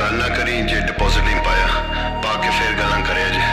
ਗੱਲ ਨਾ ਕਰੀ ਜੇ ਡਿਪੋਜ਼ਿਟ ਨਹੀਂ ਪਾਇਆ ਪਾ ਕੇ ਫੇਰ ਗੱਲਾਂ ਕਰਿਆ ਜੇ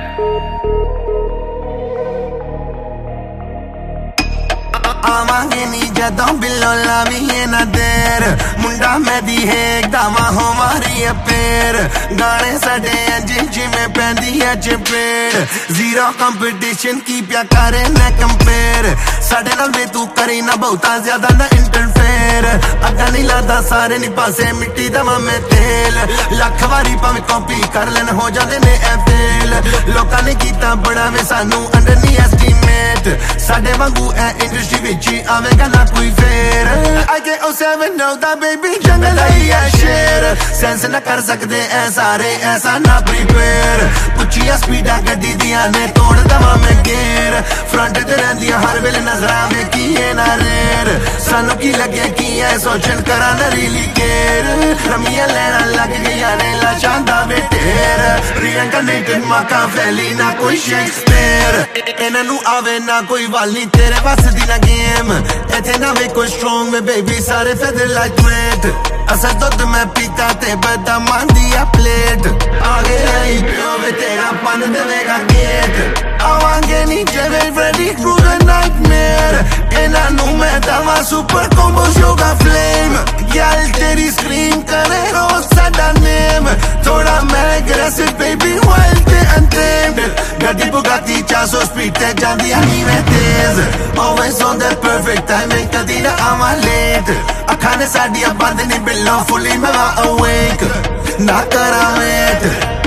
ਆਵਾਂਗੇ ਨੀ ਜਦੋਂ ਬਿੱਲੋ ਲਾਵੀਏ ਨਾ ਦੇਰ ਮੁੰਡਾ ਮੈਦੀ ਹੈ ਗਾਵਾਂ ਹਮਾਰੀ ਅਪੇਰ ਗਾਣੇ ਸਾਡੇ ਅੰਜ ਜਿਵੇਂ ਪੈਂਦੀ ਐ ਚਪੇੜ ਜ਼ੀਰੋ ਕੰਪੀਟੀਸ਼ਨ ਕੀ ਪਿਆ ਕਰੇ ਨਾ ਕੰਪੇਅਰ ਸਾਡੇ ਨਾਲ ਵੇ ਤੂੰ ਕਰੀ ਨਾ ਬਹੁਤਾ ਜ਼ਿਆਦਾ ਨਾ ਇੰਟਰਫੇਅਰ ਅੱਗਾ ਨਹੀਂ ਲਾਦਾ ਸਾਰੇ ਨੀ ਪਾਸੇ ਮਿੱਟੀ ਦਵਾਂ ਮੈਂ ਤੇਲ ਲੱਖ ਵਾਰੀ ਭਾਵੇਂ ਕਾਪੀ ਕਰ ਲੈਣ ਹੋ ਜਾਂਦੇ ਨੇ ਐ ਫੇਲ ਲੋਕਾਂ ਨੇ ਕੀਤਾ ਬੜਾ ਵੇ ਸਾਨੂੰ ਅੰਡਰ ਨੀ ਐਸਟੀਮੇਟ ਸਾਡੇ ਵਾਂਗੂ ਐ ਇੰਡਸਟਰੀ ਵਿੱਚ ਹੀ ਆਵੇਗਾ ਨਾ ਕੋਈ ਫੇਰ I get 07 know that baby ਜੰਗਲ ਹੀ ਐ ਸ਼ੇਰ ਸੈਂਸ ਨਾ ਕਰ ਸਕਦੇ ਐ ਸਾਰੇ ਐਸਾ ਨਾ ਪ੍ਰੀਪੇਅਰ ਪੁੱਛੀਆਂ ਸਪੀਡਾਂ ਗੱਡੀ ਦੀਆਂ ਨੇ ਤੋੜ ਦਵਾਂ ਮੈਂ ਗੇਰ ਫਰੰਟ ਤੇ ਰਹਿੰਦੀਆਂ ਹਰ ਵੇਲੇ ਨਜ਼ਰਾਂ ਵੇਖੀਏ ਨਾ ਰੇਰ ਸਾਨੂੰ ਕੀ ਲੱਗੇ ਕੀ ਐ ਸੋਚਣ ਕਰਾਂ ਨਾ ਰੀਲੀ ਕੇਰ ਰਮੀਆਂ ਲੈਣਾ ਲੱਗ ਗਈਆਂ ਨੇ ਲਾਸ਼ਾਂ ਦਾ ਵੇਟੇਰ ਰੀਇਨਕਾਰਨੇਟਡ ਮਾਕਾ ਫੈਲੀ ਨਾ ਕੋਈ ਸ਼ੇਕਸਪੀਅਰ ਇਹਨਾਂ ਨੂੰ ਆਵੇ ਨਾ ਕੋਈ ਵਾਲ ਨੀ ਤੇਰੇ ਵੱਸ ਦੀ ਨਾ ਗੇਮ ਇੱਥੇ ਨਾ ਵੇ ਕੋਈ ਸਟਰੋਂਗ ਮੇ ਬੇਬੀ ਸਾਰੇ ਫੈਦਰ ਲਾਈਕ weight ਅਸਲ ਦੁੱਧ ਮੈਂ ਪੀਤਾ ਤੇ ਬਦਾਮਾਂ ਦੀ ਆ ਪਲੇਟ ਆ ਗਿਆ ਹੀ ਪਿਓ ਵੇ ਤੇਰਾ ਪੰਨ ਦੇਵੇਗਾ ਗੇਟ ਆਵਾਂਗੇ ਨੀ ਜਿਵੇਂ ready through the nightmare ਇਹਨਾਂ ਨੂੰ ਮੈਂ ਦਵਾਂ ਸੁਪਰ ਕੰਬੋ ਯੋਗਾ ਫਲੇਮ ਯਾਰ ਤੇਰੀ ਸਕਰੀਨ ਕਰੇ ਰੋਜ਼ ਸਾਡਾ ਨੇਮ ਥੋੜਾ ਮੈਂ aggressive baby wild ਤੇ untamed ਗੱਡੀ ਬੁਗਾਤੀ 400 ਸਪੀਡ ਤੇ ਜਾਂਦੀ ਆ ਨੀ ਮੈਂ ਤੇਜ਼ always on that perfect timing ਕਦੀ ਨਾ ਆਵਾਂ late ਅੱਖਾਂ ਨੇ ਸਾਡੀਆਂ ਬੰਦ ਨੀ ਬਿੱਲੋ fully ਮੈਂ awake ਨਾ ਕਰਾਂ wait